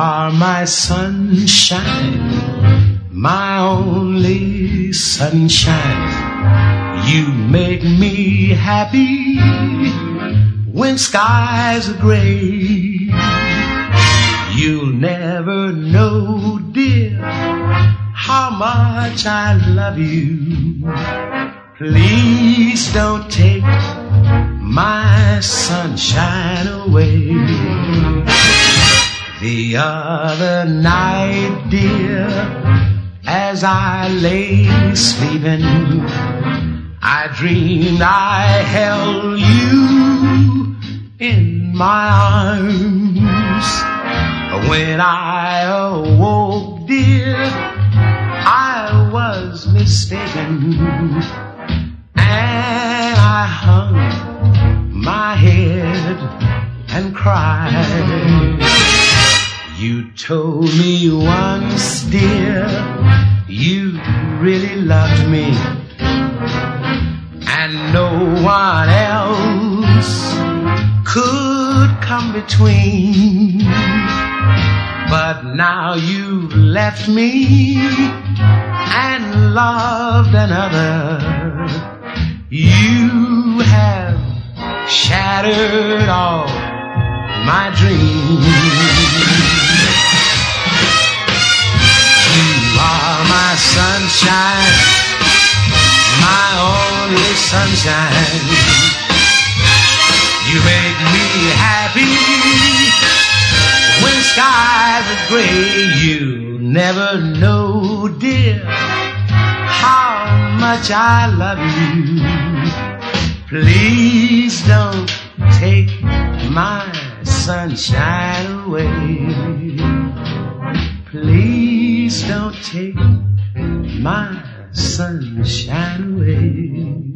are my sunshine, my only sunshine. You make me happy when skies are gray. You'll never know, dear, how much I love you. Please don't take my sunshine away. The other night, dear, as I lay sleeping, I dreamed I held you in my arms. When I awoke, dear, I was mistaken, and I hung my head and cried. You told me once, dear, you really loved me, and no one else could come between. But now you've left me and loved another. You have shattered all my dreams. You are my sunshine, my only sunshine. You make me happy when skies are gray. You never know, dear, how much I love you. Please don't take my sunshine away. Please don't take my sunshine away.